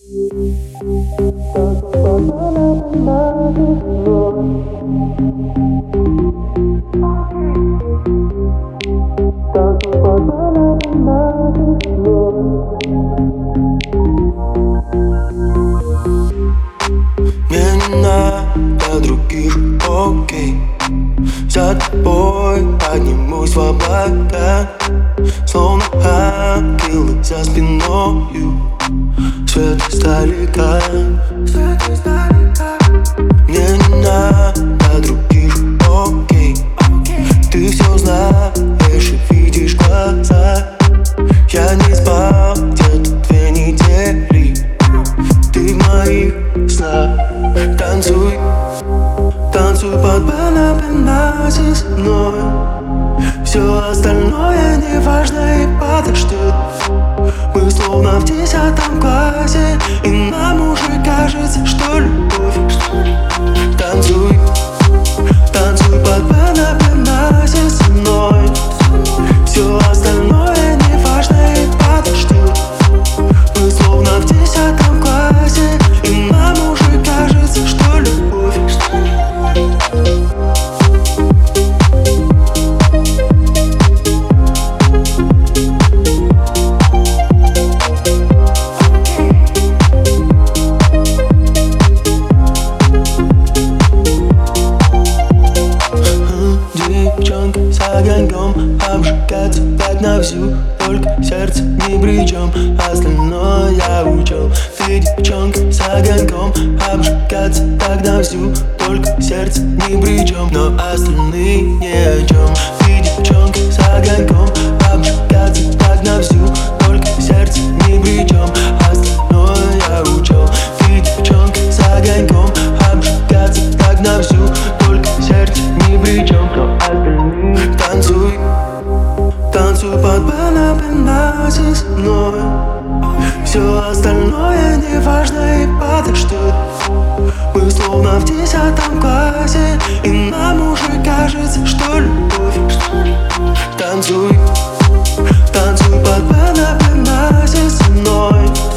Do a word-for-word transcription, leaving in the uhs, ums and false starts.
Мне не надо других, окей. За тобой поднимусь в облака, словно ангелы за спиною. Свет издалека. Мне не надо других, окей. Ты все знаешь и видишь глаза. Я не спал где-то две недели. Ты в моих снах. Танцуй, танцуй под бана-бана со мной. Все остальное не важно и подождет. Мы словно в десятом классе, и нам уже кажется, что любовь. Танцуй, танцуй под бана-бана со мной. Все остальное не важно и подождет. Мы словно в десятом классе, и нам уже кажется, что любовь. Девчонка с огоньком обжигаться так на всю, только сердце ни при чем, остальное я учел. Ты девчонка с огоньком обжигаться так на всю, только сердце ни при чем, но остальные ни о чем. Ты девчонка с огоньком обжигаться так на всю, только сердце ни при чем, остальное я учел. Ты девчонка с огоньком обжигаться так на всю, только сердце ни при чем, но остальные. Танцуй, танцуй под бана-бана со мной. Все остальное не важно и подождет. Мы словно в десятом классе, и нам уже кажется, что любовь. Танцуй, танцуй под бана-бана со мной.